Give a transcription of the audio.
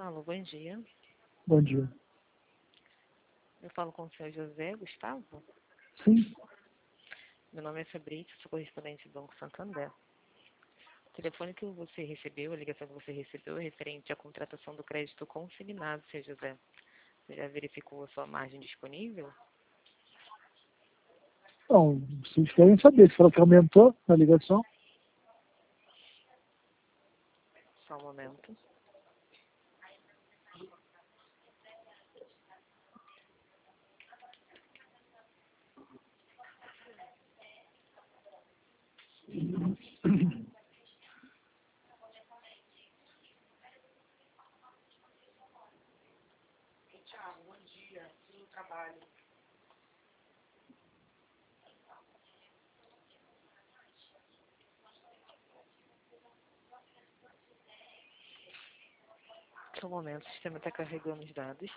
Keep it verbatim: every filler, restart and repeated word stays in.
Alô, bom dia. Bom dia. Eu falo com o senhor José Gustavo. Sim. Meu nome é Fabrício, sou correspondente do Banco Santander. O telefone que você recebeu, a ligação que você recebeu é referente à contratação do crédito consignado, senhor José. Você já verificou a sua margem disponível? Não, vocês querem saber. Você falou que aumentou na ligação? Só um momento. Tiago, bom dia. No trabalho. Só um momento, o sistema está carregando os dados.